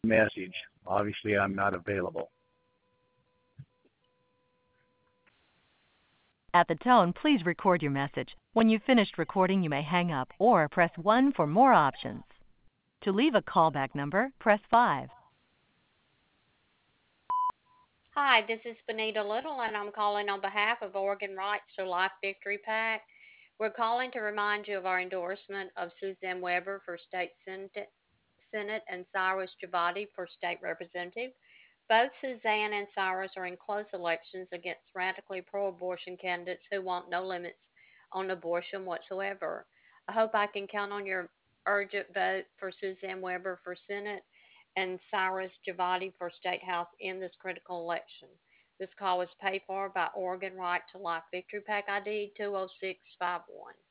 message. Obviously, I'm not available. At the tone, please record your message. When you've finished recording, you may hang up or press 1 for more options. To leave a callback number, press 5. Hi, this is Benita Little, and I'm calling on behalf of Oregon Rights to Life Victory PAC. We're calling to remind you of our endorsement of Suzanne Weber for State Senate and Cyrus Javati for State Representative. Both Suzanne and Cyrus are in close elections against radically pro abortion candidates who want no limits on abortion whatsoever. I hope I can count on your urgent vote for Suzanne Weber for Senate and Cyrus Javati for State House in this critical election. This call was paid for by Oregon Right to Life Victory PAC ID 20651.